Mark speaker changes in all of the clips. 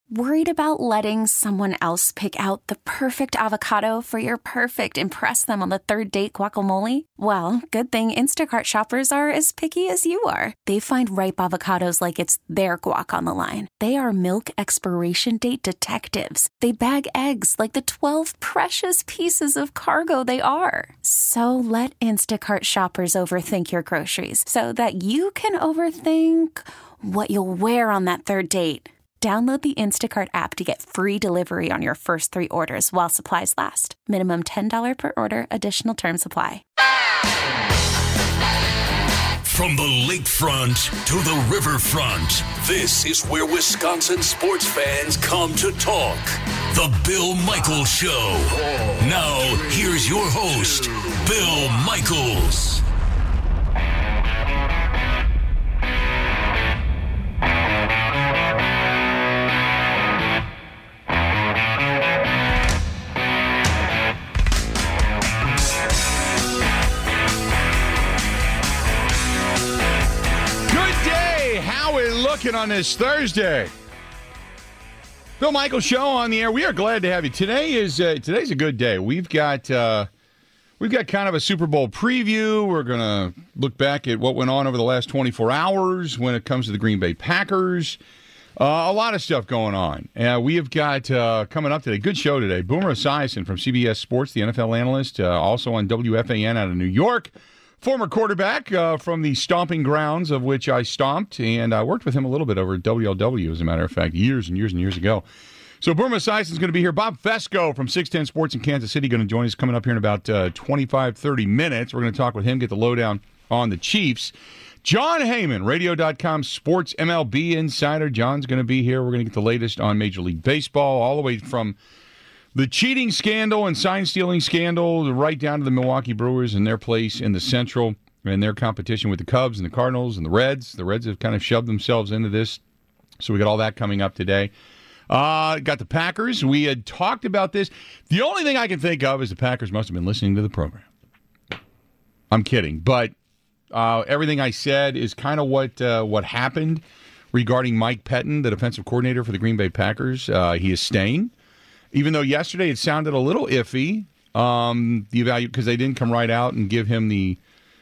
Speaker 1: Worried about letting someone else pick out the perfect avocado for your perfect impress them on the third date guacamole? Well, good thing Instacart shoppers are as picky as you are. They find ripe avocados like it's their guac on the line. They are milk expiration date detectives. They bag eggs like the 12 precious pieces of cargo they are. So let Instacart shoppers overthink your groceries so that you can overthink what you'll wear on that third date. Download the Instacart app to get free delivery on your first 3 orders while supplies last. Minimum $10 per order. Additional terms apply.
Speaker 2: From the lakefront to the riverfront, this is where Wisconsin sports fans come to talk. The Bill Michaels Show. Now, here's your host, Bill Michaels.
Speaker 3: Looking on this Thursday, Bill Michaels Show on the air. We are glad to have you. Today's a good day. We've got kind of a Super Bowl preview. We're gonna look back at what went on over the last 24 hours when it comes to the Green Bay Packers. A lot of stuff going on. We have got coming up today. Good show today. Boomer Esiason from CBS Sports, the NFL analyst, also on WFAN out of New York. Former quarterback from the stomping grounds of which I stomped, and I worked with him a little bit over at WLW, as a matter of fact, years and years and years ago. So Boomer Esiason is going to be here. Bob Fesco from 610 Sports in Kansas City going to join us coming up here in about 25, 30 minutes. We're going to talk with him, get the lowdown on the Chiefs. John Heyman, Radio.com Sports MLB Insider. John's going to be here. We're going to get the latest on Major League Baseball, all the way from the cheating scandal and sign-stealing scandal right down to the Milwaukee Brewers and their place in the Central and their competition with the Cubs and the Cardinals and the Reds. The Reds have kind of shoved themselves into this, so we got all that coming up today. Got the Packers. We had talked about this. The only thing I can think of is the Packers must have been listening to the program. I'm kidding, but everything I said is kind of what happened regarding Mike Pettin, the defensive coordinator for the Green Bay Packers. He is staying. Even though yesterday it sounded a little iffy, because they didn't come right out and give him the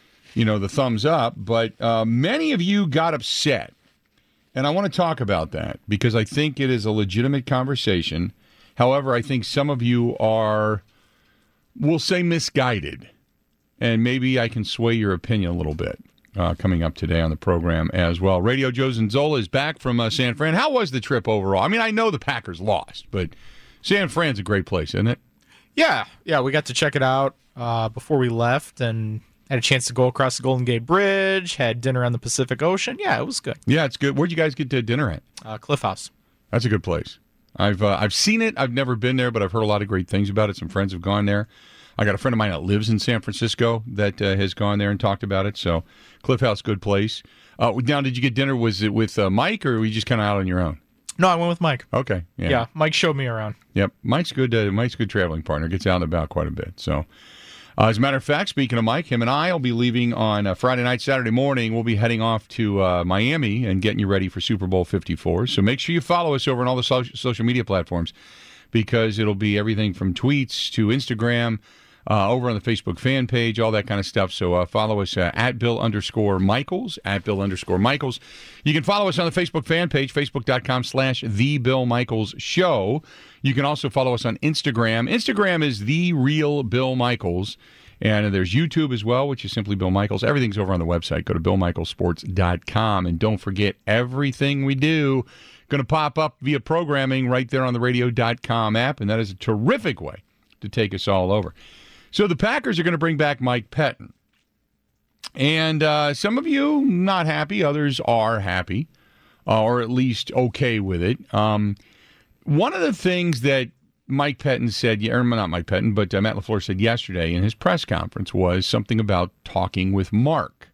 Speaker 3: thumbs up. But many of you got upset, and I want to talk about that because I think it is a legitimate conversation. However, I think some of you are, we'll say, misguided, and maybe I can sway your opinion a little bit. Coming up today on the program as well. Radio Joe Zanzola is back from San Fran. How was the trip overall? I mean, I know the Packers lost, but San Fran's a great place, isn't it?
Speaker 4: Yeah, we got to check it out before we left and had a chance to go across the Golden Gate Bridge, had dinner on the Pacific Ocean. Yeah, it was good.
Speaker 3: Yeah, it's good. Where'd you guys get to dinner at?
Speaker 4: Cliff House.
Speaker 3: That's a good place. I've seen it. I've never been there, but I've heard a lot of great things about it. Some friends have gone there. I got a friend of mine that lives in San Francisco that has gone there and talked about it. So Cliff House, good place. Now, did you get dinner? Was it with Mike, or were you just kind of out on your own?
Speaker 4: No, I went with Mike.
Speaker 3: Okay.
Speaker 4: Yeah, Mike showed me around.
Speaker 3: Yep. Mike's good. Mike's a good traveling partner. Gets out and about quite a bit. So, as a matter of fact, speaking of Mike, him and I will be leaving on Friday night, Saturday morning. We'll be heading off to Miami and getting you ready for Super Bowl 54. So make sure you follow us over on all the social media platforms, because it'll be everything from tweets to Instagram, over on the Facebook fan page, all that kind of stuff. So follow us at Bill_Michaels, at Bill_Michaels. You can follow us on the Facebook fan page, Facebook.com/The Bill Michaels Show. You can also follow us on Instagram. Instagram is The Real Bill Michaels. And there's YouTube as well, which is simply Bill Michaels. Everything's over on the website. Go to BillMichaelsSports.com. And don't forget, everything we do going to pop up via programming right there on the Radio.com app. And that is a terrific way to take us all over. So the Packers are going to bring back Mike Pettin. And some of you not happy, others are happy, or at least okay with it. One of the things that Mike Pettin said, or not Mike Pettin, but Matt LaFleur said yesterday in his press conference was something about talking with Mark.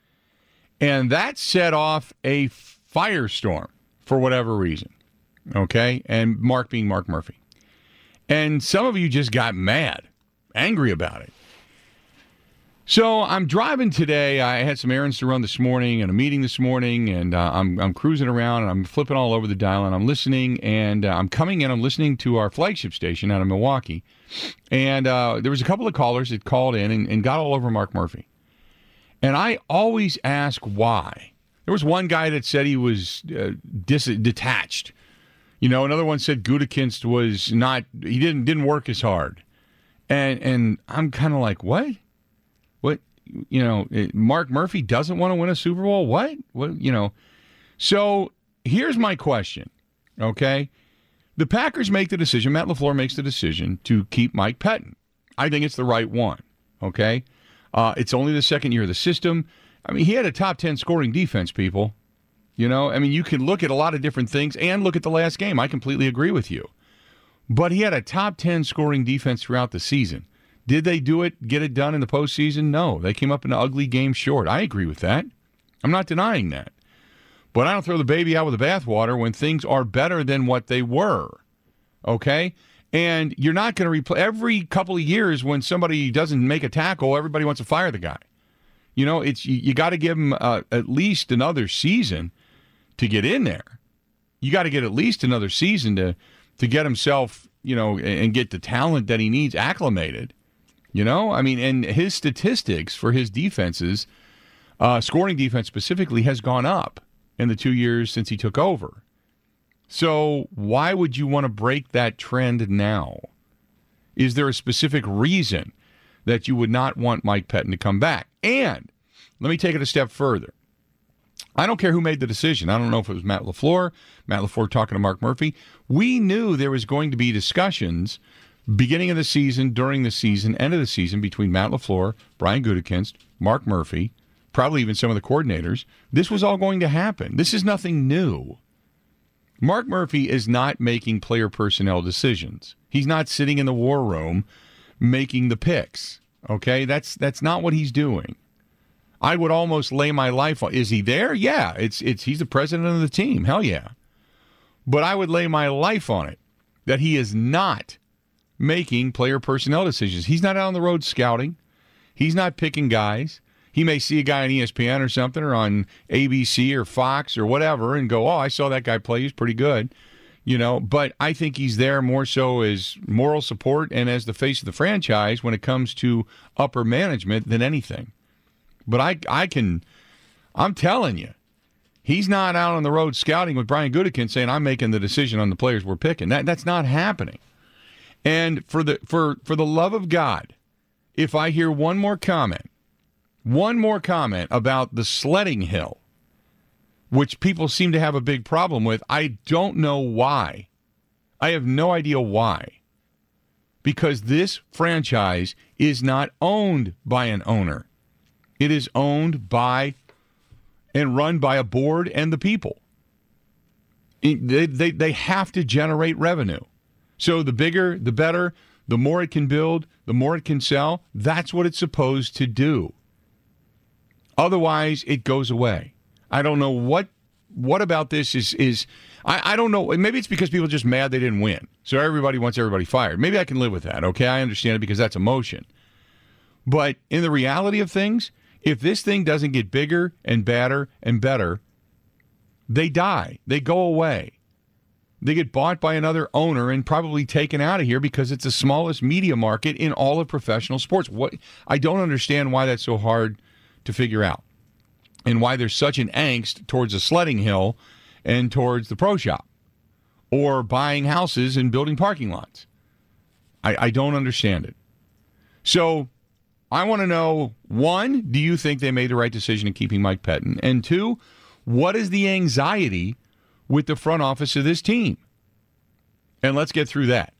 Speaker 3: And that set off a firestorm for whatever reason. Okay? And Mark being Mark Murphy. And some of you just got mad, angry about it. So I'm driving today. I had some errands to run this morning and a meeting this morning, and I'm cruising around and I'm flipping all over the dial and I'm listening, and I'm coming in. I'm listening to our flagship station out of Milwaukee, and there was a couple of callers that called in and got all over Mark Murphy. And I always ask why. There was one guy that said he was detached. You know, another one said Gutekunst was not. He didn't work as hard, and I'm kind of like, what? What, you know, Mark Murphy doesn't want to win a Super Bowl? What, you know? So here's my question, okay? The Packers make the decision, Matt LaFleur makes the decision to keep Mike Pettin. I think it's the right one, okay? It's only the second year of the system. I mean, he had a top 10 scoring defense, people. You know, I mean, you can look at a lot of different things and look at the last game. I completely agree with you. But he had a top 10 scoring defense throughout the season. Did they get it done in the postseason? No. They came up in an ugly game short. I agree with that. I'm not denying that. But I don't throw the baby out with the bathwater when things are better than what they were. Okay? And you're not going to replay every couple of years when somebody doesn't make a tackle, everybody wants to fire the guy. You know, it's you got to give him at least another season to get in there. You got to get at least another season to get himself, you know, and get the talent that he needs acclimated. You know, I mean, and his statistics for his defenses, scoring defense specifically, has gone up in the 2 years since he took over. So why would you want to break that trend now? Is there a specific reason that you would not want Mike Pettin to come back? And let me take it a step further. I don't care who made the decision. I don't know if it was Matt LaFleur talking to Mark Murphy. We knew there was going to be discussions beginning of the season, during the season, end of the season, between Matt LaFleur, Brian Gutekunst, Mark Murphy, probably even some of the coordinators. This was all going to happen. This is nothing new. Mark Murphy is not making player personnel decisions. He's not sitting in the war room making the picks. Okay? That's not what he's doing. I would almost lay my life on. Is he there? Yeah. He's the president of the team. Hell yeah. But I would lay my life on it that he is not making player personnel decisions. He's not out on the road scouting. He's not picking guys. He may see a guy on ESPN or something, or on ABC or Fox or whatever, and go, oh, I saw that guy play. He's pretty good. You know, but I think he's there more so as moral support and as the face of the franchise when it comes to upper management than anything. But I'm telling you, he's not out on the road scouting with Brian Gutekunst saying, I'm making the decision on the players we're picking. That's not happening. And for the love of God, if I hear one more comment about the sledding hill, which people seem to have a big problem with, I don't know why. I have no idea why. Because this franchise is not owned by an owner. It is owned by and run by a board and the people. They have to generate revenue. So the bigger, the better, the more it can build, the more it can sell. That's what it's supposed to do. Otherwise, it goes away. I don't know what about this is I don't know. Maybe it's because people are just mad they didn't win. So everybody wants everybody fired. Maybe I can live with that, okay? I understand it because that's emotion. But in the reality of things, if this thing doesn't get bigger and badder and better, they die. They go away. They get bought by another owner and probably taken out of here because it's the smallest media market in all of professional sports. I don't understand why that's so hard to figure out and why there's such an angst towards the sledding hill and towards the pro shop or buying houses and building parking lots. I don't understand it. So I want to know, one, do you think they made the right decision in keeping Mike Pettin? And two, what is the anxiety with the front office of this team? And let's get through that.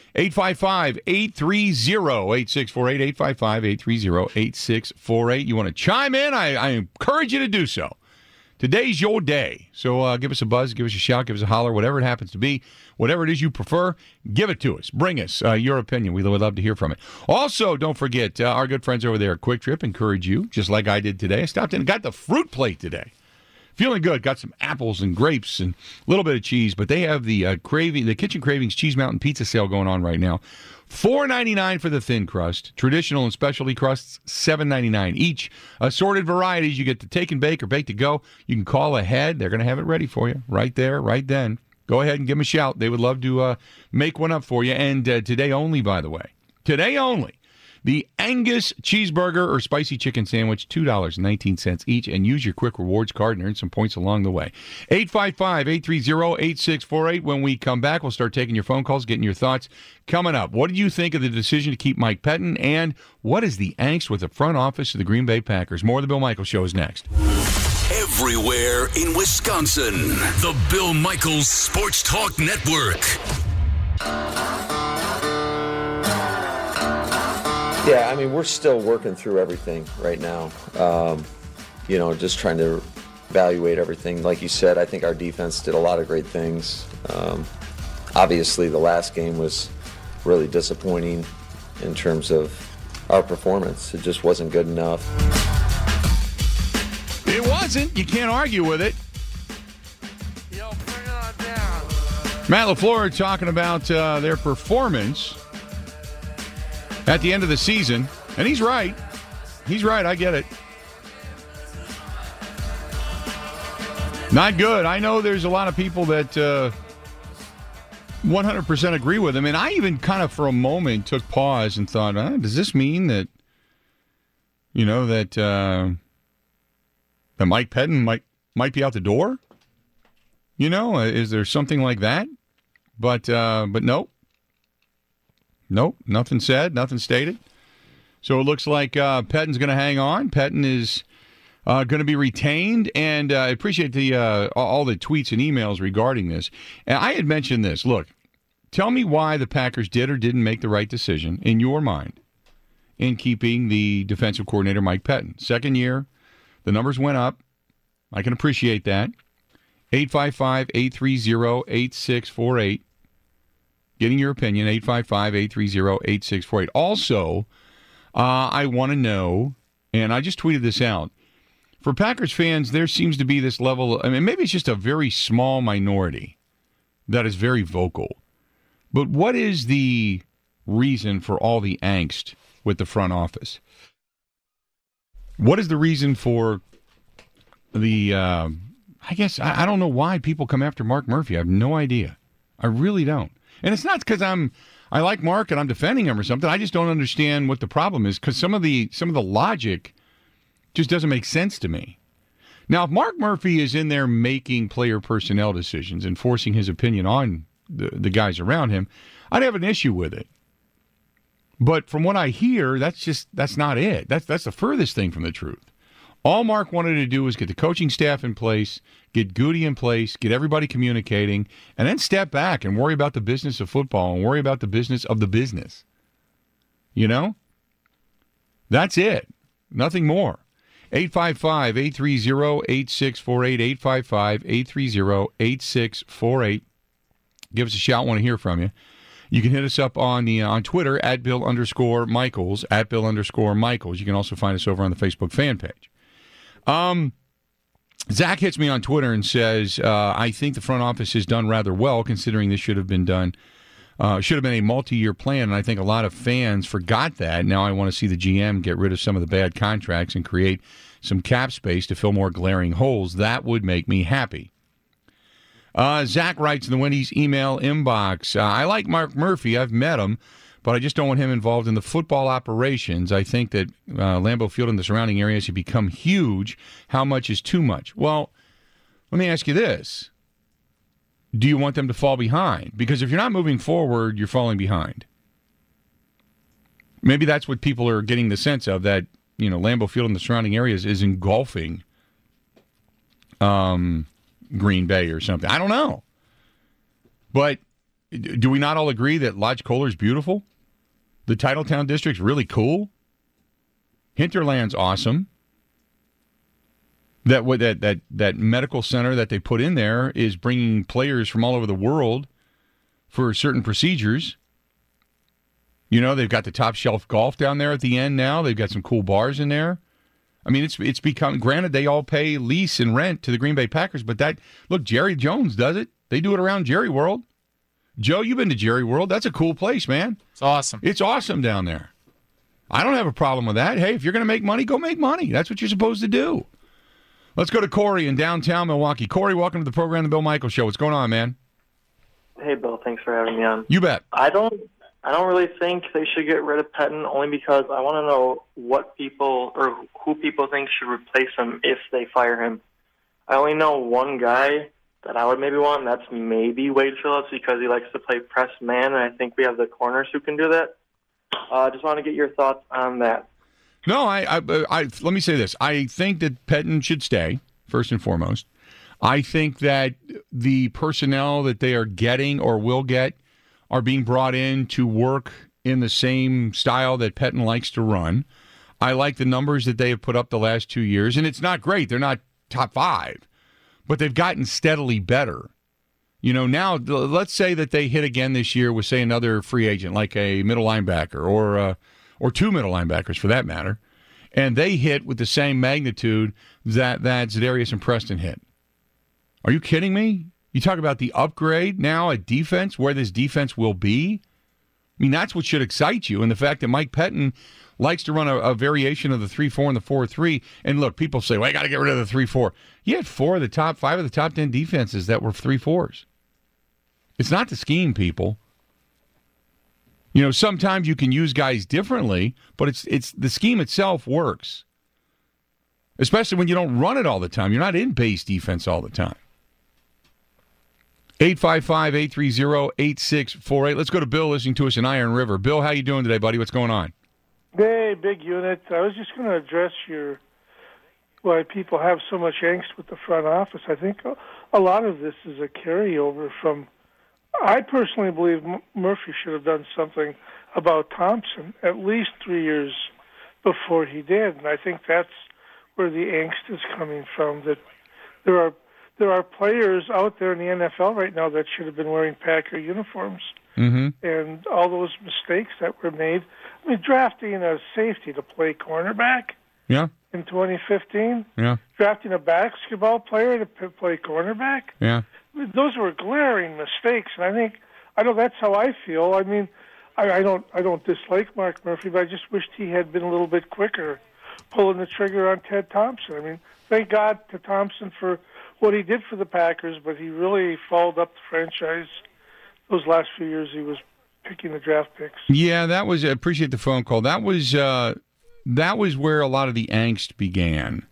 Speaker 3: 855-830-8648, 855-830-8648. You want to chime in? I encourage you to do so. Today's your day. So give us a buzz, give us a shout, give us a holler, whatever it happens to be. Whatever it is you prefer, give it to us. Bring us your opinion. We would love to hear from it. Also, don't forget, our good friends over there at Quick Trip encourage you, just like I did today. I stopped in and got the fruit plate today. Feeling good. Got some apples and grapes and a little bit of cheese, but they have the Kitchen Cravings Cheese Mountain Pizza sale going on right now. $4.99 for the thin crust. Traditional and specialty crusts, $7.99 each. Assorted varieties. You get to take and bake or bake to go. You can call ahead. They're going to have it ready for you right there, right then. Go ahead and give them a shout. They would love to make one up for you. And today only, by the way. Today only. The Angus cheeseburger or spicy chicken sandwich, $2.19 each, and use your Quick Rewards card and earn some points along the way. 855-830-8648. When we come back, we'll start taking your phone calls, getting your thoughts. Coming up, what did you think of the decision to keep Mike Pettine, and what is the angst with the front office of the Green Bay Packers? More of the Bill Michaels Show is next.
Speaker 2: Everywhere in Wisconsin, the Bill Michaels Sports Talk Network.
Speaker 5: Yeah, I mean, we're still working through everything right now. Just trying to evaluate everything. Like you said, I think our defense did a lot of great things. Obviously, the last game was really disappointing in terms of our performance. It just wasn't good enough.
Speaker 3: It wasn't. You can't argue with it.
Speaker 6: Yo, bring it on down.
Speaker 3: Matt LaFleur talking about their performance at the end of the season. And he's right. He's right. I get it. Not good. I know there's a lot of people that 100% agree with him. And I even kind of for a moment took pause and thought, does this mean that, that Mike Pettine might be out the door? Is there something like that? But nope. Nope, nothing said, nothing stated. So it looks like Pettine's going to hang on. Pettine is going to be retained, and I appreciate all the tweets and emails regarding this. And I had mentioned this. Look, tell me why the Packers did or didn't make the right decision, in your mind, in keeping the defensive coordinator Mike Pettine. Second year, the numbers went up. I can appreciate that. 855-830-8648. Getting your opinion, 855-830-8648. Also, I want to know, and I just tweeted this out, for Packers fans, there seems to be this level, maybe it's just a very small minority that is very vocal. But what is the reason for all the angst with the front office? What is the reason for the, I don't know why people come after Mark Murphy. I have no idea. I really don't. And it's not because I like Mark and I'm defending him or something. I just don't understand what the problem is, because some of the logic just doesn't make sense to me. Now, if Mark Murphy is in there making player personnel decisions and forcing his opinion on the guys around him, I'd have an issue with it. But from what I hear, that's not it. That's the furthest thing from the truth. All Mark wanted to do was get the coaching staff in place, get Goody in place, get everybody communicating, and then step back and worry about the business of football and worry about the business of the business. That's it. Nothing more. 855-830-8648, 855-830-8648. Give us a shout. Want to hear from you. You can hit us up on Twitter, at Bill_Michaels, at Bill_Michaels. You can also find us over on the Facebook fan page. Zach hits me on Twitter and says, I think the front office has done rather well, considering this should have been a multi-year plan, and I think a lot of fans forgot that. Now I want to see the GM get rid of some of the bad contracts and create some cap space to fill more glaring holes. That would make me happy. Zach writes in the Wendy's email inbox, I like Mark Murphy. I've met him, but I just don't want him involved in the football operations. I think that Lambeau Field and the surrounding areas have become huge. How much is too much? Well, let me ask you this. Do you want them to fall behind? Because if you're not moving forward, you're falling behind. Maybe that's what people are getting the sense of, that Lambeau Field and the surrounding areas is engulfing Green Bay or something. I don't know. But do we not all agree that Lodge Kohler is beautiful? The Titletown District's really cool. Hinterland's awesome. That medical center that they put in there is bringing players from all over the world for certain procedures. They've got the top shelf golf down there at the end now. They've got some cool bars in there. I mean, it's become, granted, they all pay lease and rent to the Green Bay Packers, but look, Jerry Jones does it. They do it around Jerry World. Joe, you've been to Jerry World. That's a cool place, man.
Speaker 4: It's awesome.
Speaker 3: It's awesome down there. I don't have a problem with that. Hey, if you're going to make money, go make money. That's what you're supposed to do. Let's go to Corey in downtown Milwaukee. Corey, welcome to the program, The Bill Michaels Show. What's going on, man?
Speaker 7: Hey, Bill. Thanks for having me on.
Speaker 3: You bet.
Speaker 7: I don't really think they should get rid of Pettin, only because I want to know what people or who people think should replace him if they fire him. I only know one guy that I would maybe want, and that's maybe Wade Phillips, because he likes to play press man, and I think we have the corners who can do that. Just want to get your thoughts on that.
Speaker 3: No, I let me say this. I think that Pettin should stay, first and foremost. I think that the personnel that they are getting or will get are being brought in to work in the same style that Pettin likes to run. I like the numbers that they have put up the last 2 years, and it's not great. They're not top 5, but they've gotten steadily better. You know, now let's say that they hit again this year with, say, another free agent, like a middle linebacker or 2 middle linebackers for that matter, and they hit with the same magnitude that Za'Darius and Preston hit. Are you kidding me? You talk about the upgrade now at defense, where this defense will be. I mean, that's what should excite you, and the fact that Mike Pettin likes to run a variation of the 3-4 and the 4-3. And look, people say, well, I got to get rid of the 3-4. You had 5 of the top 10 defenses that were 3-4s. It's not the scheme, people. You know, sometimes you can use guys differently, but it's the scheme itself works. Especially when you don't run it all the time. You're not in base defense all the time. 855-830-8648. Let's go to Bill listening to us in Iron River. Bill, how you doing today, buddy? What's going on?
Speaker 8: Hey, big unit. I was just going to address why people have so much angst with the front office. I think a lot of this is a carryover from, I personally believe Murphy should have done something about Thompson at least 3 years before he did, and I think that's where the angst is coming from, that there are players out there in the NFL right now that should have been wearing Packer uniforms. Mm-hmm. And all those mistakes that were made. I mean, drafting a safety to play cornerback in 2015. Yeah. Drafting a basketball player to play cornerback.
Speaker 3: Yeah.
Speaker 8: I mean, those were glaring mistakes, and I know that's how I feel. I mean, I don't dislike Mark Murphy, but I just wished he had been a little bit quicker pulling the trigger on Ted Thompson. I mean, thank God to Thompson for what he did for the Packers, but he really followed up the franchise those last few years. He was picking the draft picks.
Speaker 3: Yeah, that was. I appreciate the phone call. That was where a lot of the angst began.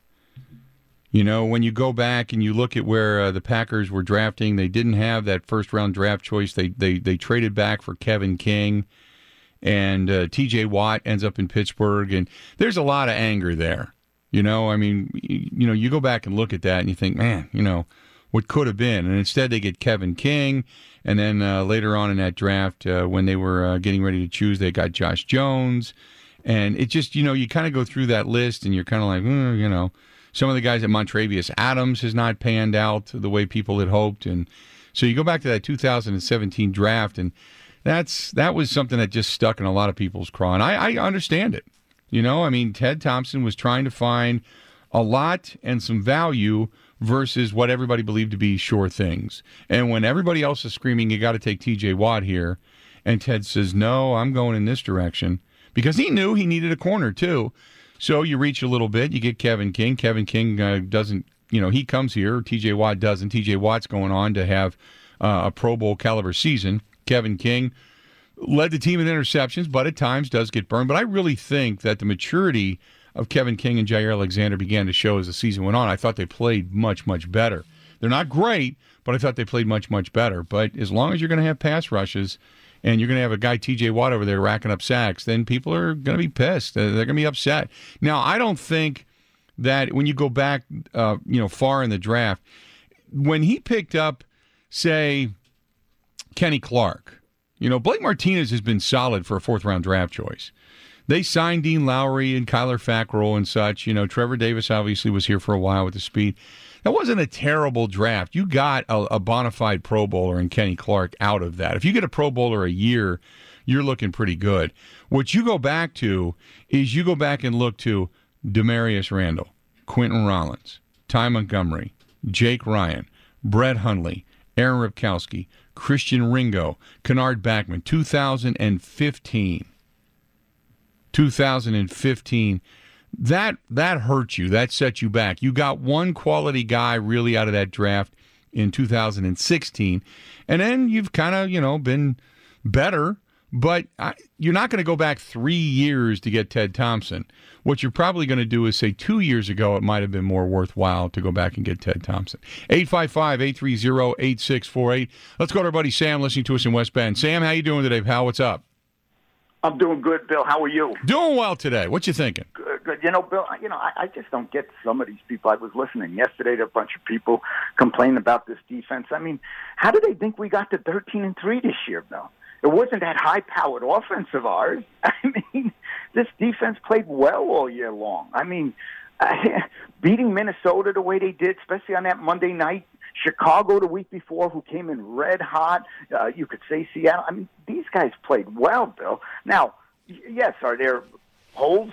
Speaker 3: You know, when you go back and you look at where the Packers were drafting, they didn't have that first-round draft choice. They traded back for Kevin King, and T.J. Watt ends up in Pittsburgh, and there's a lot of anger there. You know, I mean, you go back and look at that, and you think, man, what could have been, and instead they get Kevin King, and then later on in that draft, when they were getting ready to choose, they got Josh Jones, and it just, you kind of go through that list, and you're kind of like, some of the guys at Montravius Adams has not panned out the way people had hoped, and so you go back to that 2017 draft, and that was something that just stuck in a lot of people's craw, and I understand it. I mean, Ted Thompson was trying to find a lot and some value versus what everybody believed to be sure things. And when everybody else is screaming, you got to take T.J. Watt here, and Ted says, no, I'm going in this direction, because he knew he needed a corner too. So you reach a little bit, you get Kevin King. Kevin King doesn't, he comes here. T.J. Watt doesn't. T.J. Watt's going on to have a Pro Bowl caliber season. Kevin King led the team in interceptions, but at times does get burned. But I really think that the maturity of Kevin King and Jair Alexander began to show as the season went on. I thought they played much, much better. They're not great, but I thought they played much, much better. But as long as you're going to have pass rushes and you're going to have a guy, T.J. Watt, over there racking up sacks, then people are going to be pissed. They're going to be upset. Now, I don't think that when you go back far in the draft, when he picked up, say, Kenny Clark, Blake Martinez has been solid for a fourth-round draft choice. They signed Dean Lowry and Kyler Fackrell and such. Trevor Davis obviously was here for a while with the speed. That wasn't a terrible draft. You got a bona fide Pro Bowler in Kenny Clark out of that. If you get a Pro Bowler a year, you're looking pretty good. What you go back to is you go back and look to Demarius Randall, Quentin Rollins, Ty Montgomery, Jake Ryan, Brett Hundley, Aaron Ripkowski, Christian Ringo, Kennard Backman, 2015. 2015. That hurt you. That set you back. You got one quality guy really out of that draft in 2016, and then you've kind of, been better, but you're not going to go back 3 years to get Ted Thompson. What you're probably going to do is say 2 years ago it might have been more worthwhile to go back and get Ted Thompson. 855-830-8648. Let's go to our buddy Sam listening to us in West Bend. Sam, how you doing today, pal? What's up?
Speaker 9: I'm doing good, Bill. How are you?
Speaker 3: Doing well today. What you thinking?
Speaker 9: Good. Bill, I just don't get some of these people. I was listening yesterday to a bunch of people complain about this defense. I mean, how do they think we got to 13-3 this year, Bill? It wasn't that high-powered offense of ours. I mean, this defense played well all year long. I mean, beating Minnesota the way they did, especially on that Monday night, Chicago the week before, who came in red hot. You could say Seattle. I mean, these guys played well, Bill. Now, yes, are there holes?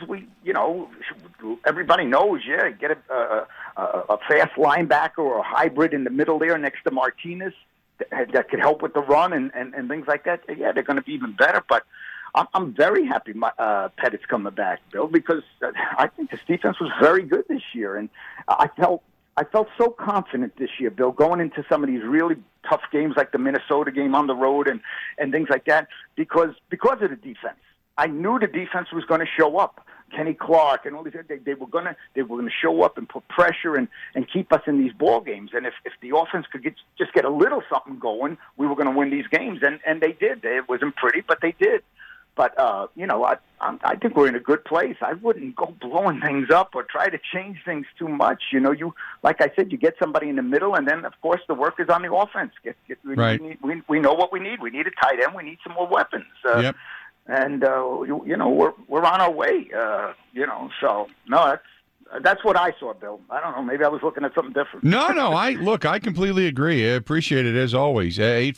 Speaker 9: Everybody knows. Yeah, get a fast linebacker or a hybrid in the middle there next to Martinez that could help with the run and things like that. Yeah, they're going to be even better. But I'm very happy Pettit's coming back, Bill, because I think this defense was very good this year, and I felt so confident this year, Bill, going into some of these really tough games like the Minnesota game on the road and things like that because of the defense. I knew the defense was going to show up. Kenny Clark and all these, they were going to show up and put pressure and keep us in these ball games. And if the offense could just get a little something going, we were going to win these games. And they did. It wasn't pretty, but they did. But, I think we're in a good place. I wouldn't go blowing things up or try to change things too much. Like I said, you get somebody in the middle, and then, of course, the work is on the offense.
Speaker 3: Right.
Speaker 9: We know what we need. We need a tight end. We need some more weapons.
Speaker 3: Yep.
Speaker 9: And, we're on our way, So, no, that's what I saw, Bill. I don't know. Maybe I was looking at something different.
Speaker 3: No. I completely agree. I appreciate it as always.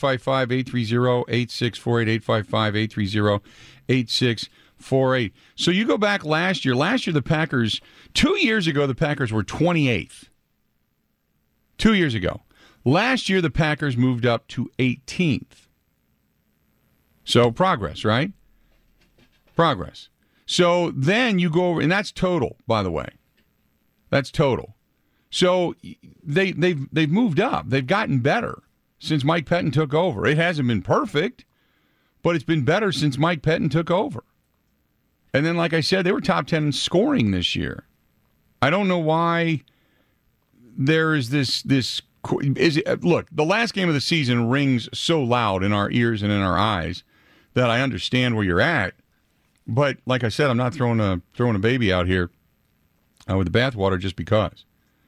Speaker 3: 855-830-8648, 855-830-8648. So you go back last year. Last year, the Packers, 2 years ago, the Packers were 28th. 2 years ago. Last year, the Packers moved up to 18th. So progress, right? Progress. So then you go over, and that's total, by the way. That's total. So they've moved up. They've gotten better since Mike Pettin took over. It hasn't been perfect, but it's been better since Mike Pettin took over. And then, like I said, they were top 10 in scoring this year. I don't know why there is this. Look, the last game of the season rings so loud in our ears and in our eyes that I understand where you're at. But like I said, I'm not throwing a baby out here with the bathwater just because.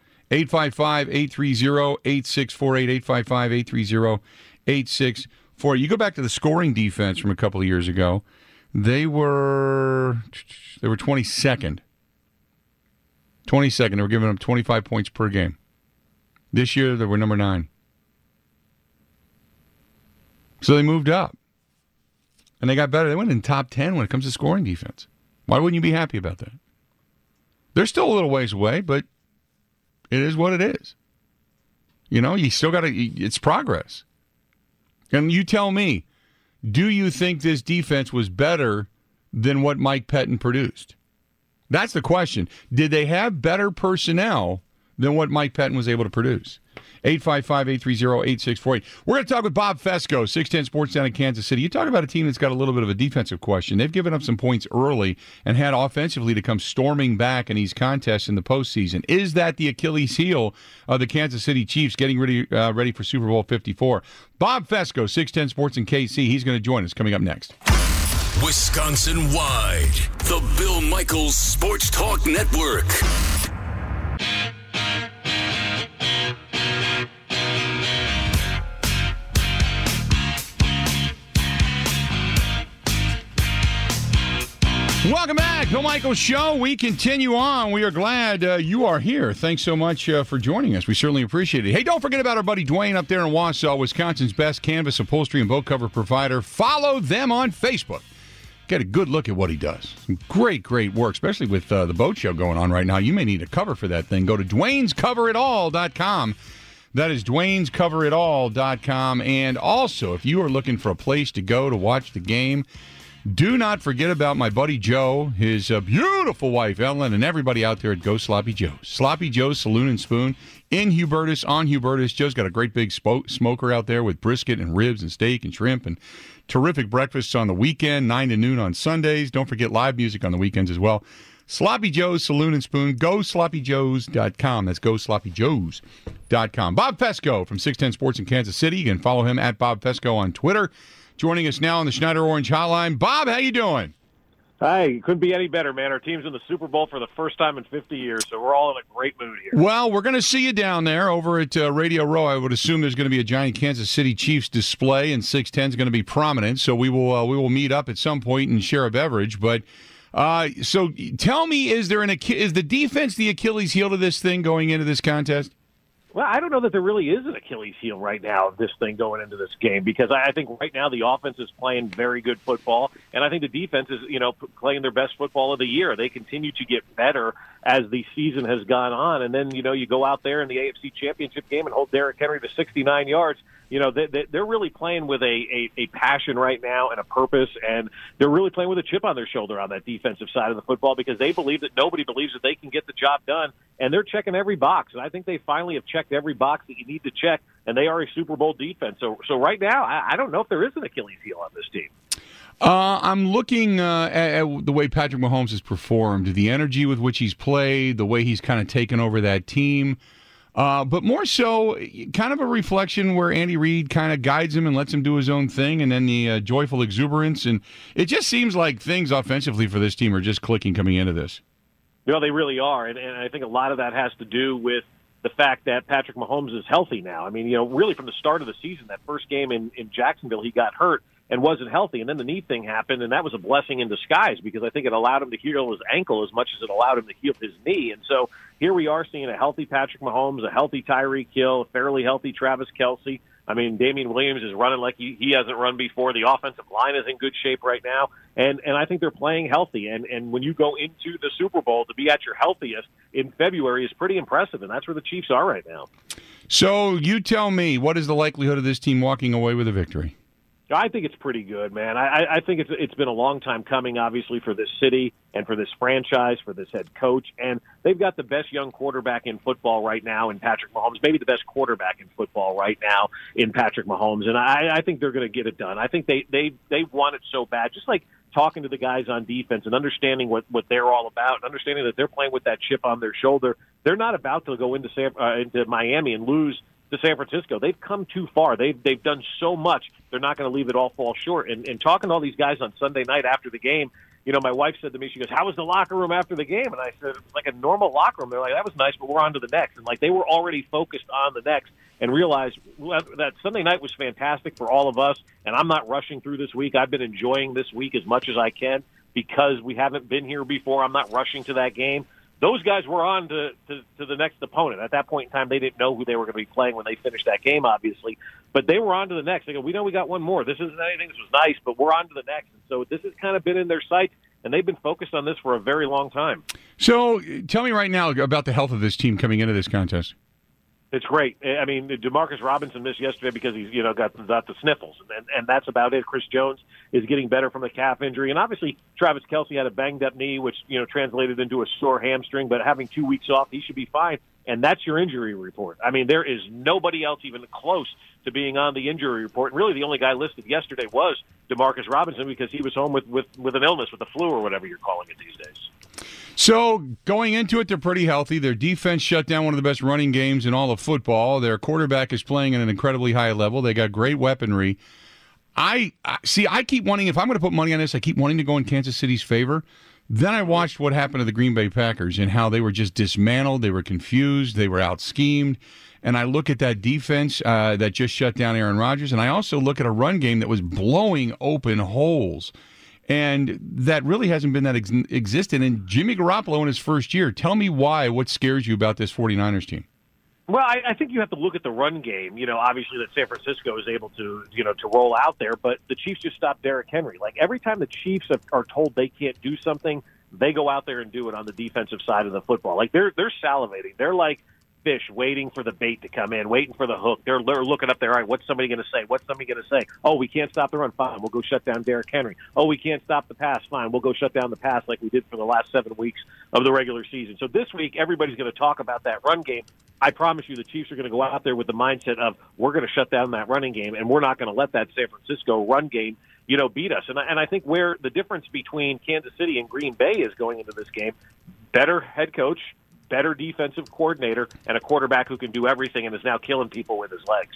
Speaker 3: 855-830-8648, 855-830-8648. You go back to the scoring defense from a couple of years ago. They were 22nd. 22nd. They were giving up 25 points per game. This year, they were number 9. So they moved up. And they got better. They went in top 10 when it comes to scoring defense. Why wouldn't you be happy about that? They're still a little ways away, but it is what it is. You still got to, it's progress. And you tell me, do you think this defense was better than what Mike Pettin produced? That's the question. Did they have better personnel than what Mike Pettin was able to produce? 855-830-8648. We're going to talk with Bob Fescoe, 610 Sports down in Kansas City. You talk about a team that's got a little bit of a defensive question. They've given up some points early and had offensively to come storming back in these contests in the postseason. Is that the Achilles heel of the Kansas City Chiefs getting ready for Super Bowl 54? Bob Fescoe, 610 Sports in KC. He's going to join us coming up next.
Speaker 2: Wisconsin-wide, the Bill Michaels Sports Talk Network.
Speaker 3: Welcome back, Bill Michaels Show. We continue on. We are glad you are here. Thanks so much for joining us. We certainly appreciate it. Hey, don't forget about our buddy Dwayne up there in Wausau, Wisconsin's best canvas upholstery and boat cover provider. Follow them on Facebook. get a good look at what he does. Some great work, especially with the boat show going on right now. You may need a cover for that thing. Go to Dwayne'sCoverItAll.com. That is Dwayne'sCoverItAll.com. And also, if you are looking for a place to go to watch the game, do not forget about my buddy Joe, his beautiful wife Ellen, and everybody out there at Go Sloppy Joe's. Sloppy Joe's Saloon and Spoon in Hubertus, on Hubertus. Joe's got a great big smoker out there with brisket and ribs and steak and shrimp and terrific breakfasts on the weekend, 9 to noon on Sundays. Don't forget live music on the weekends as well. Sloppy Joe's Saloon and Spoon. GoSloppyJoes.com. That's GoSloppyJoes.com. Bob Fesco from 610 Sports in Kansas City. You can follow him at Bob Fesco on Twitter. Joining us now on the Schneider Orange Hotline. Bob, how you doing?
Speaker 10: Hi, couldn't be any better, man. Our team's in the Super Bowl for the first time in 50 years, so we're all in a great mood here.
Speaker 3: Well, we're going to see you down there over at Radio Row. I would assume there's going to be a giant Kansas City Chiefs display, and 610 is going to be prominent. So we will meet up at some point and share a beverage. But so tell me, is the defense the Achilles heel to this thing going into this contest?
Speaker 10: Well, I don't know that there really is an Achilles heel right now of this thing going into this game, because I think right now the offense is playing very good football, and I think the defense is, playing their best football of the year. They continue to get better as the season has gone on, and then, you go out there in the AFC Championship game and hold Derrick Henry to 69 yards. They're really playing with a passion right now and a purpose, and they're really playing with a chip on their shoulder on that defensive side of the football, because they believe that nobody believes that they can get the job done, and they're checking every box. And I think they finally have checked every box that you need to check, and they are a Super Bowl defense. So right now, I don't know if there is an Achilles heel on this team.
Speaker 3: I'm looking at the way Patrick Mahomes has performed, the energy with which he's played, the way he's kind of taken over that team. But more so, kind of a reflection where Andy Reid kind of guides him and lets him do his own thing, and then the joyful exuberance. And it just seems like things offensively for this team are just clicking coming into this.
Speaker 10: No, they really are, and I think a lot of that has to do with the fact that Patrick Mahomes is healthy now. I mean, really from the start of the season, that first game in Jacksonville, he got hurt and wasn't healthy, and then the knee thing happened, and that was a blessing in disguise, because I think it allowed him to heal his ankle as much as it allowed him to heal his knee. And so here we are seeing a healthy Patrick Mahomes, a healthy Tyreek Hill, a fairly healthy Travis Kelce. I mean, Damian Williams is running like he hasn't run before. The offensive line is in good shape right now, and I think they're playing healthy. And when you go into the Super Bowl, to be at your healthiest in February is pretty impressive, and that's where the Chiefs are right now.
Speaker 3: So you tell me, what is the likelihood of this team walking away with a victory?
Speaker 10: I think it's pretty good, man. I think it's been a long time coming, obviously, for this city and for this franchise, for this head coach. And they've got the best young quarterback in football right now in Patrick Mahomes, maybe the best quarterback in football right now in Patrick Mahomes. And I think they're going to get it done. I think they want it so bad, just like talking to the guys on defense and understanding what they're all about, and understanding that they're playing with that chip on their shoulder. They're not about to go into Miami and lose to San Francisco. They've come too far. They've done so much. They're not going to leave it all fall short. And talking to all these guys on Sunday night after the game, my wife said to me, she goes, "How was the locker room after the game?" And I said, "It's like a normal locker room." They're like, "That was nice, but we're on to the next." And they were already focused on the next and realized that Sunday night was fantastic for all of us. And I'm not rushing through this week. I've been enjoying this week as much as I can because we haven't been here before. I'm not rushing to that game. Those guys were on to the next opponent. At that point in time, they didn't know who they were going to be playing when they finished that game, obviously. But they were on to the next. They go, "We know we got one more. This isn't anything. This was nice, but we're on to the next." And so this has kind of been in their sights, and they've been focused on this for a very long time.
Speaker 3: So tell me right now about the health of this team coming into this contest.
Speaker 10: It's great. I mean, DeMarcus Robinson missed yesterday because he's got the sniffles, and that's about it. Chris Jones is getting better from a calf injury, and obviously Travis Kelce had a banged up knee, which translated into a sore hamstring. But having 2 weeks off, he should be fine. And that's your injury report. I mean, there is nobody else even close to being on the injury report. And really, the only guy listed yesterday was DeMarcus Robinson because he was home with an illness, with the flu or whatever you're calling it these days.
Speaker 3: So going into it, they're pretty healthy. Their defense shut down one of the best running games in all of football. Their quarterback is playing at an incredibly high level. They got great weaponry. I keep wanting, if I'm going to put money on this, I keep wanting to go in Kansas City's favor. Then I watched what happened to the Green Bay Packers and how they were just dismantled. They were confused. They were out-schemed. And I look at that defense that just shut down Aaron Rodgers, and I also look at a run game that was blowing open holes. And that really hasn't been that existent. And Jimmy Garoppolo in his first year, tell me why, what scares you about this 49ers team?
Speaker 10: Well, I think you have to look at the run game. Obviously that San Francisco is able to, to roll out there, but the Chiefs just stopped Derrick Henry. Like every time the Chiefs are told they can't do something, they go out there and do it on the defensive side of the football. Like they're salivating. They're like fish waiting for the bait to come in, waiting for the hook. They're looking up there. All right, what's somebody going to say? What's somebody going to say? Oh, we can't stop the run. Fine, we'll go shut down Derrick Henry. Oh, we can't stop the pass. Fine, we'll go shut down the pass like we did for the last 7 weeks of the regular season. So this week, everybody's going to talk about that run game. I promise you the Chiefs are going to go out there with the mindset of we're going to shut down that running game, and we're not going to let that San Francisco run game beat us. And I think where the difference between Kansas City and Green Bay is going into this game, better head coach, better defensive coordinator, and a quarterback who can do everything and is now killing people with his legs.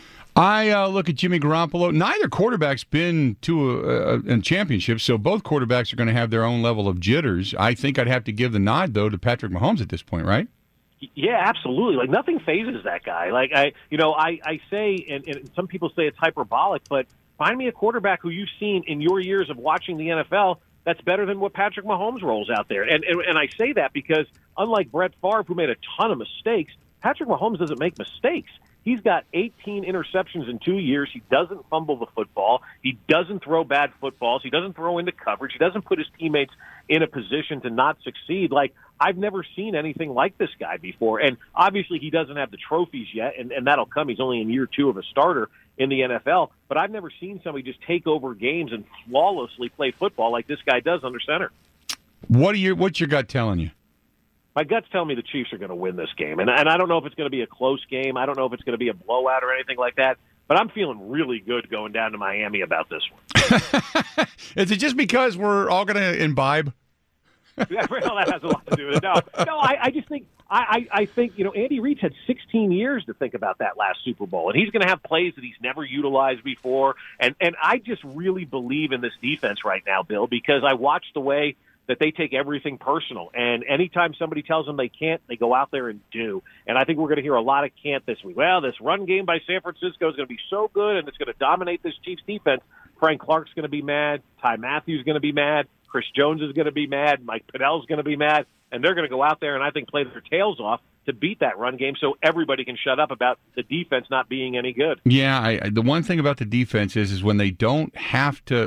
Speaker 3: I look at Jimmy Garoppolo. Neither quarterback's been to a championship, so both quarterbacks are going to have their own level of jitters. I think I'd have to give the nod, though, to Patrick Mahomes at this point, right?
Speaker 10: Yeah, absolutely. Like nothing phases that guy. Like I say, and some people say it's hyperbolic, but find me a quarterback who you've seen in your years of watching the NFL that's better than what Patrick Mahomes rolls out there. And I say that because unlike Brett Favre, who made a ton of mistakes, Patrick Mahomes doesn't make mistakes. He's got 18 interceptions in 2 years. He doesn't fumble the football. He doesn't throw bad footballs. He doesn't throw into coverage. He doesn't put his teammates in a position to not succeed. Like, I've never seen anything like this guy before. And obviously he doesn't have the trophies yet, and that'll come. He's only in year 2 of a starter in the NFL. But I've never seen somebody just take over games and flawlessly play football like this guy does under center.
Speaker 3: What's your gut telling you?
Speaker 10: My gut's telling me the Chiefs are going to win this game. And I don't know if it's going to be a close game. I don't know if it's going to be a blowout or anything like that. But I'm feeling really good going down to Miami about this one.
Speaker 3: Is it just because we're all going to imbibe?
Speaker 10: Yeah, well, that has a lot to do with it. No, I just think I think Andy Reid's had 16 years to think about that last Super Bowl, and he's going to have plays that he's never utilized before. And I just really believe in this defense right now, Bill, because I watched the way that they take everything personal. And anytime somebody tells them they can't, they go out there and do. And I think we're going to hear a lot of can't this week. Well, this run game by San Francisco is going to be so good, and it's going to dominate this Chiefs defense. Frank Clark's going to be mad. Ty Matthews is going to be mad. Chris Jones is going to be mad. Mike Pinnell's going to be mad. And they're going to go out there and I think play their tails off to beat that run game so everybody can shut up about the defense not being any good.
Speaker 3: Yeah, the one thing about the defense is when they don't have to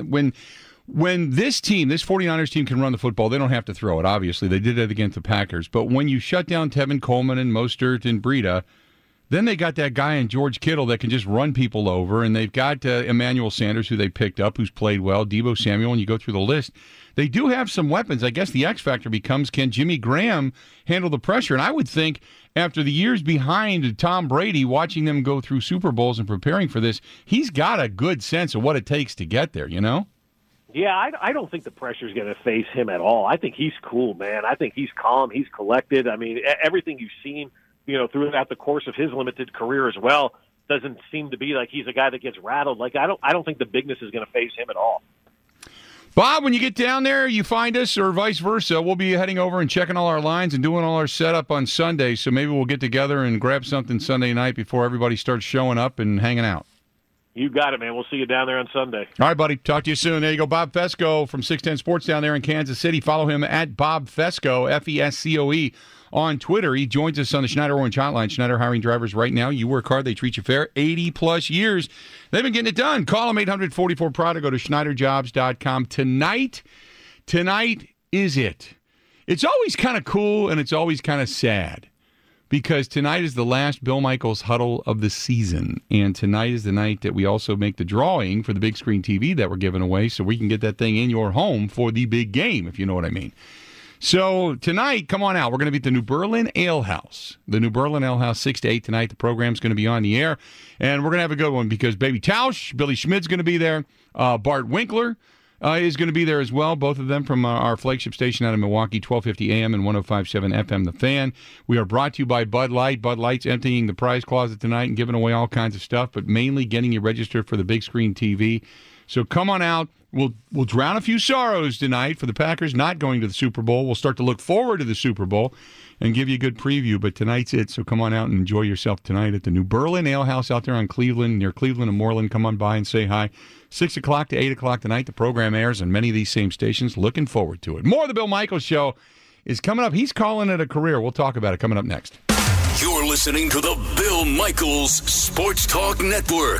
Speaker 3: when this 49ers team can run the football, they don't have to throw it, obviously. They did it against the Packers. But when you shut down Tevin Coleman and Mostert and Breida, then they got that guy in George Kittle that can just run people over, and they've got Emmanuel Sanders, who they picked up, who's played well, Deebo Samuel, and you go through the list. They do have some weapons. I guess the X factor becomes, can Jimmy Graham handle the pressure? And I would think after the years behind Tom Brady, watching them go through Super Bowls and preparing for this, he's got a good sense of what it takes to get there,
Speaker 10: Yeah, I don't think the pressure is going to face him at all. I think he's cool, man. I think he's calm. He's collected. I mean, everything you've seen, throughout the course of his limited career as well, doesn't seem to be like he's a guy that gets rattled. Like I don't think the bigness is going to face him at all.
Speaker 3: Bob, when you get down there, you find us, or vice versa. We'll be heading over and checking all our lines and doing all our setup on Sunday. So maybe we'll get together and grab something Sunday night before everybody starts showing up and hanging out. You
Speaker 10: got it, man. We'll see you down there on Sunday.
Speaker 3: All right, buddy. Talk to you soon. There you go. Bob Fescoe from 610 Sports down there in Kansas City. Follow him at Bob Fescoe, Fescoe, on Twitter. He joins us on the Schneider Orange Hotline. Schneider hiring drivers right now. You work hard. They treat you fair. 80-plus years. They've been getting it done. Call them 844-PROD. Go to SchneiderJobs.com. Tonight is it. It's always kind of cool, and it's always kind of sad. Because tonight is the last Bill Michaels huddle of the season. And tonight is the night that we also make the drawing for the big screen TV that we're giving away so we can get that thing in your home for the big game, if you know what I mean. So tonight, come on out. We're going to be at the New Berlin Ale House. The New Berlin Ale House, 6 to 8 tonight. The program's going to be on the air. And we're going to have a good one because Baby Tausch, Billy Schmidt's going to be there. Bart Winkler is going to be there as well, both of them from our flagship station out of Milwaukee, 1250 AM and 105.7 FM, The Fan. We are brought to you by Bud Light. Bud Light's emptying the prize closet tonight and giving away all kinds of stuff, but mainly getting you registered for the big screen TV. So come on out. We'll drown a few sorrows tonight for the Packers not going to the Super Bowl. We'll start to look forward to the Super Bowl and give you a good preview, but tonight's it, so come on out and enjoy yourself tonight at the New Berlin Ale House out there on Cleveland, near Cleveland and Moreland. Come on by and say hi. 6 o'clock to 8 o'clock tonight, the program airs on many of these same stations. Looking forward to it. More of the Bill Michaels Show is coming up. He's calling it a career. We'll talk about it coming up next.
Speaker 2: You're listening to the Bill Michaels Sports Talk Network.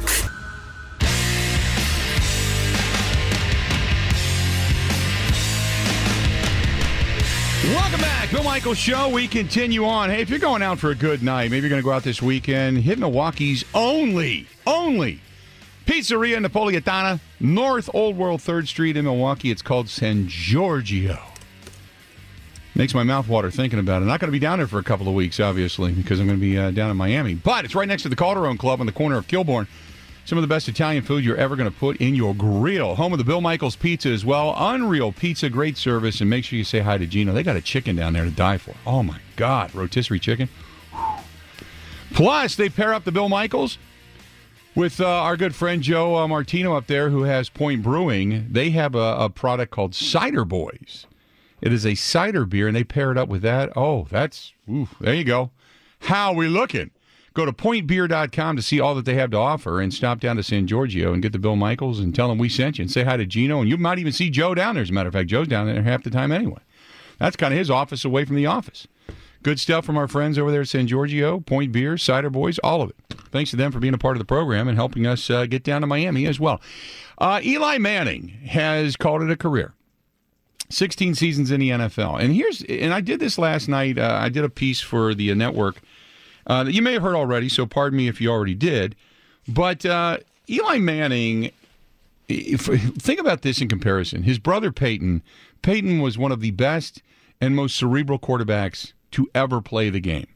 Speaker 3: Welcome back. Bill Michaels Show. We continue on. Hey, if you're going out for a good night, maybe you're going to go out this weekend, hit Milwaukee's only Pizzeria Napolitana, North Old World 3rd Street in Milwaukee. It's called San Giorgio. Makes my mouth water thinking about it. I'm not going to be down there for a couple of weeks, obviously, because I'm going to be down in Miami. But it's right next to the Calderone Club on the corner of Kilbourne. Some of the best Italian food you're ever going to put in your grill. Home of the Bill Michaels Pizza as well. Unreal pizza, great service, and make sure you say hi to Gino. They got a chicken down there to die for. Oh, my God. Rotisserie chicken. Plus, they pair up the Bill Michaels with our good friend Joe Martino up there, who has Point Brewing. They have a product called Cider Boys. It is a cider beer, and they pair it up with that. Oh, there you go. How we looking? Go to pointbeer.com to see all that they have to offer and stop down to San Giorgio and get the Bill Michaels and tell them we sent you and say hi to Gino. And you might even see Joe down there. As a matter of fact, Joe's down there half the time anyway. That's kind of his office away from the office. Good stuff from our friends over there at San Giorgio, Point Beer, Cider Boys, all of it. Thanks to them for being a part of the program and helping us get down to Miami as well. Eli Manning has called it a career. 16 seasons in the NFL. And I did this last night. I did a piece for the network that you may have heard already, so pardon me if you already did. But Eli Manning, think about this in comparison. His brother Peyton was one of the best and most cerebral quarterbacks to ever play the game.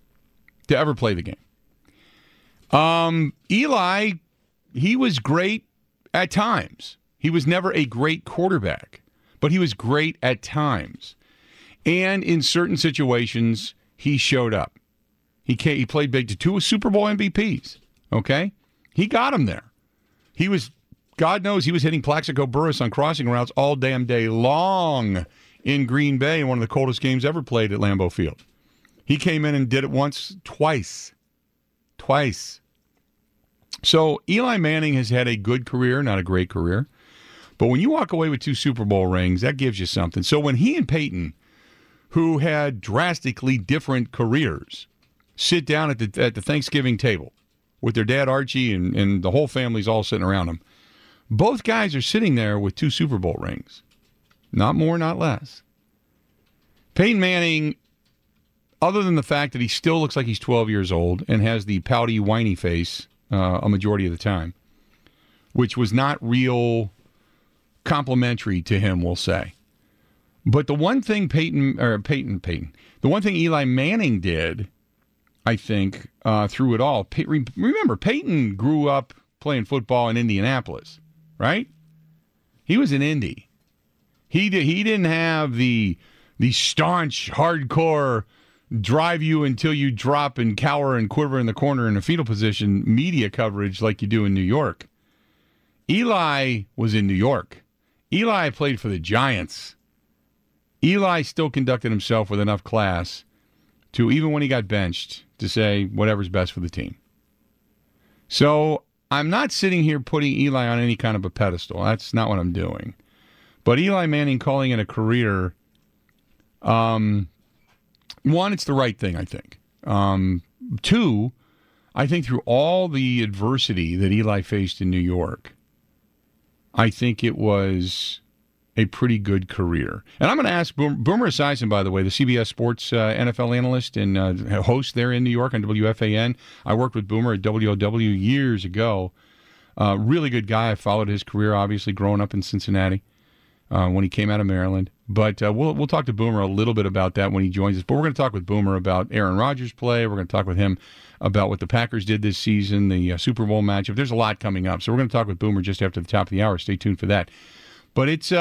Speaker 3: Eli, he was great at times. He was never a great quarterback, but he was great at times. And in certain situations, he showed up. He played big to 2 Super Bowl MVPs, okay? He got him there. God knows he was hitting Plaxico Burress on crossing routes all damn day long in Green Bay in one of the coldest games ever played at Lambeau Field. He came in and did it twice. So Eli Manning has had a good career, not a great career. But when you walk away with 2 Super Bowl rings, that gives you something. So when he and Peyton, who had drastically different careers, sit down at the Thanksgiving table with their dad Archie and the whole family's all sitting around them, both guys are sitting there with 2 Super Bowl rings. Not more, not less. Peyton Manning, other than the fact that he still looks like he's 12 years old and has the pouty, whiny face a majority of the time, which was not real complimentary to him, we'll say. But the one thing the one thing Eli Manning did, I think, through it all, remember, Peyton grew up playing football in Indianapolis, right? He was in Indy. He didn't have the staunch, hardcore, drive you until you drop and cower and quiver in the corner in a fetal position media coverage like you do in New York. Eli was in New York. Eli played for the Giants. Eli still conducted himself with enough class to, even when he got benched, to say whatever's best for the team. So I'm not sitting here putting Eli on any kind of a pedestal. That's not what I'm doing. But Eli Manning calling it a career, one, it's the right thing, I think. 2, I think through all the adversity that Eli faced in New York, I think it was a pretty good career. And I'm going to ask Boomer Esiason, by the way, the CBS Sports NFL analyst and host there in New York on WFAN. I worked with Boomer at WOW years ago. Really good guy. I followed his career, obviously, growing up in Cincinnati when he came out of Maryland. But we'll talk to Boomer a little bit about that when he joins us. But we're going to talk with Boomer about Aaron Rodgers' play. We're going to talk with him about what the Packers did this season, the Super Bowl matchup. There's a lot coming up. So we're going to talk with Boomer just after the top of the hour. Stay tuned for that. But it's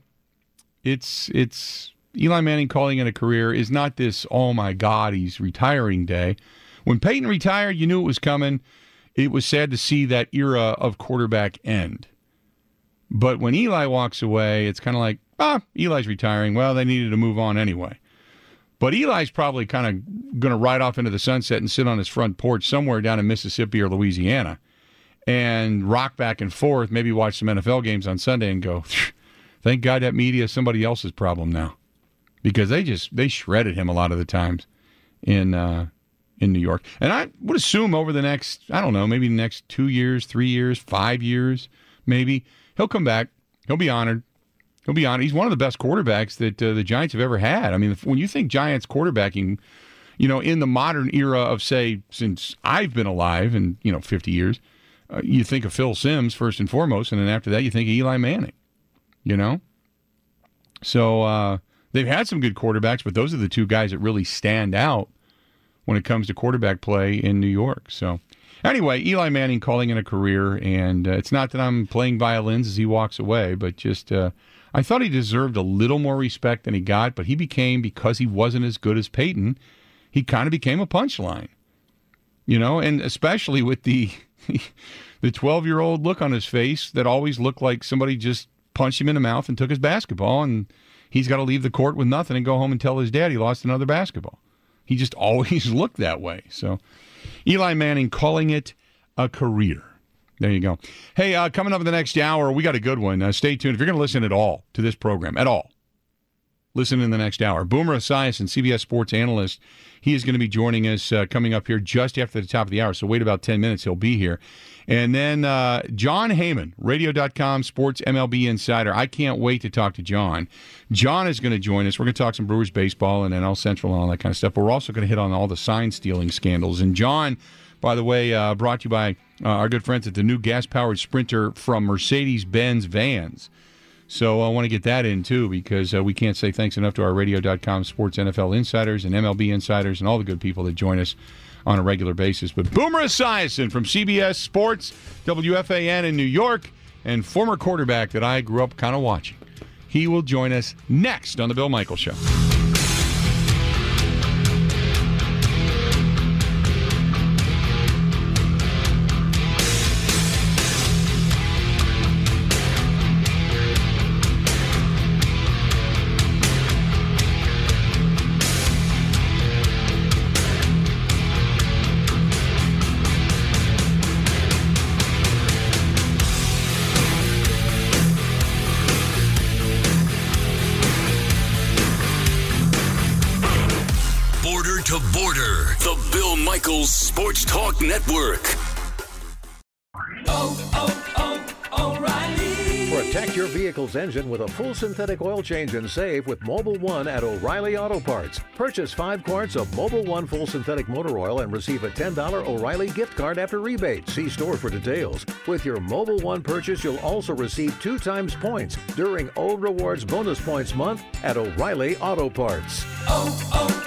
Speaker 3: Eli Manning calling it a career is not this, oh, my God, he's retiring day. When Peyton retired, you knew it was coming. It was sad to see that era of quarterback end. But when Eli walks away, it's kind of like, Eli's retiring. Well, they needed to move on anyway. But Eli's probably kind of going to ride off into the sunset and sit on his front porch somewhere down in Mississippi or Louisiana and rock back and forth, maybe watch some NFL games on Sunday and go, thank God that media is somebody else's problem now. Because they shredded him a lot of the times in in New York. And I would assume over the next, I don't know, maybe the next 2 years, 3 years, 5 years, maybe, he'll come back. He'll be honored. He'll be honored. He's one of the best quarterbacks that the Giants have ever had. I mean, when you think Giants quarterbacking, in the modern era of, say, since I've been alive in, 50 years, you think of Phil Simms first and foremost, and then after that you think of Eli Manning, So they've had some good quarterbacks, but those are the two guys that really stand out when it comes to quarterback play in New York. So anyway, Eli Manning calling it a career, and it's not that I'm playing violins as he walks away, but just I thought he deserved a little more respect than he got, but he became, because he wasn't as good as Peyton, he kind of became a punchline, and especially with the 12-year-old look on his face that always looked like somebody just punched him in the mouth and took his basketball, and he's got to leave the court with nothing and go home and tell his dad he lost another basketball. He just always looked that way. So Eli Manning calling it a career. There you go. Hey, coming up in the next hour, we got a good one. Stay tuned. If you're going to listen at all to this program, listen in the next hour. Boomer Esiason, CBS sports analyst, he is going to be joining us coming up here just after the top of the hour. So wait about 10 minutes. He'll be here. And then John Heyman, Radio.com Sports MLB Insider. I can't wait to talk to John. John is going to join us. We're going to talk some Brewers baseball and NL Central and all that kind of stuff. But we're also going to hit on all the sign-stealing scandals. And John, by the way, brought to you by our good friends at the new gas-powered Sprinter from Mercedes-Benz Vans. So I want to get that in, too, because we can't say thanks enough to our Radio.com Sports NFL Insiders and MLB Insiders and all the good people that join us on a regular basis. But Boomer Esiason from CBS Sports, WFAN in New York, and former quarterback that I grew up kind of watching. He will join us next on The Bill Michaels Show.
Speaker 2: Michaels Sports Talk Network.
Speaker 11: O'Reilly. Protect your vehicle's engine with a full synthetic oil change and save with Mobil 1 at O'Reilly Auto Parts. Purchase 5 quarts of Mobil 1 full synthetic motor oil and receive a $10 O'Reilly gift card after rebate. See store for details. With your Mobil 1 purchase, you'll also receive 2 times points during O Rewards Bonus Points Month at O'Reilly Auto Parts.